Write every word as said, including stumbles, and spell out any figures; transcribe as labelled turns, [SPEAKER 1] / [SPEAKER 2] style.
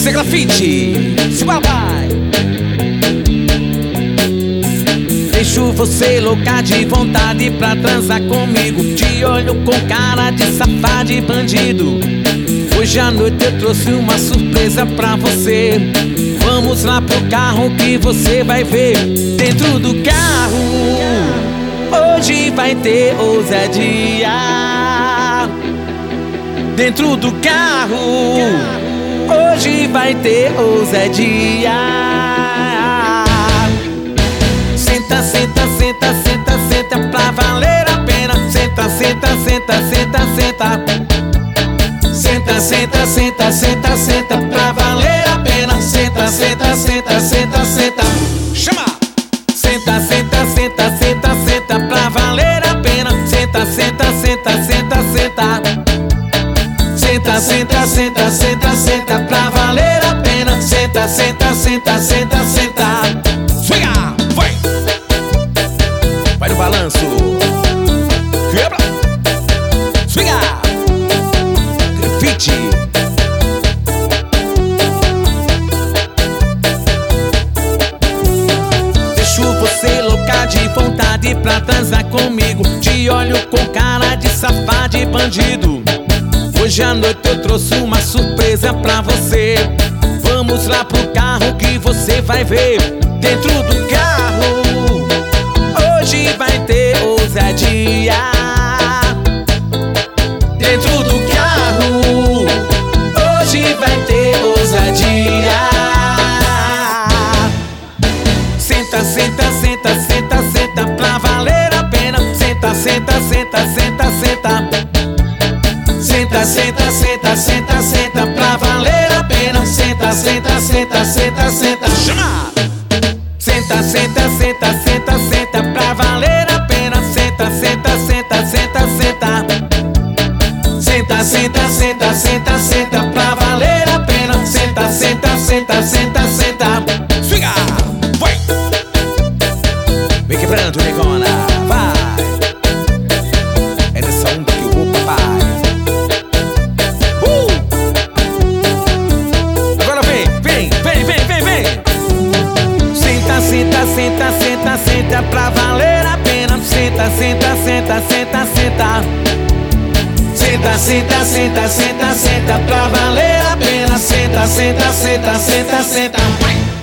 [SPEAKER 1] Esse é grafite, se papai. Deixo você louca de vontade pra transar comigo. Te olho com cara de safado e bandido. Hoje à noite eu trouxe uma surpresa pra você. Vamos lá pro carro que você vai ver. Dentro do carro hoje vai ter ousadia. Dentro do carro hoje vai ter ousadia. Senta, senta, senta, senta, senta pra valer a pena. Senta, senta, senta, senta, senta. Senta, senta, senta, senta, senta pra valer a pena. Senta, senta, senta, senta, senta. Chama! Senta, senta, senta, senta, senta pra valer a pena. Senta, senta, senta, senta, senta. Senta, senta, senta, senta, senta pra valer a pena. Senta, senta, senta, senta, senta. Swinga! Vai! Vai no balanço. Quebra! Swinga! Grafite! Deixo você louca de vontade pra transar comigo. Te olho com cara de safado e bandido. Hoje à noite eu trouxe uma surpresa pra você. Vamos lá pro carro que você vai ver. Dentro do carro hoje vai ter ousadia. Dentro do carro hoje vai ter ousadia. Senta, senta, senta, senta, senta pra valer a pena. Senta, senta, senta, senta, senta. Senta, senta, senta, senta, senta pra valer a pena. Senta, senta, senta, senta, senta. Chama! Senta, senta, senta, senta, senta pra valer a pena. Senta, senta, senta, senta, senta. Senta, senta, senta, senta, senta pra valer a pena. Senta, senta, senta, senta, senta. Swinga! Vai! Vem quebrando, negona, vai! É nessa onda que eu vou, papai. Uh! Agora vem, vem, vem, vem, vem, vem! Senta, senta, senta, senta, senta pra valer a pena. Senta, senta, senta, senta, senta. Senta, senta, senta, senta, senta pra valer a pena. Senta, senta, senta, senta, senta.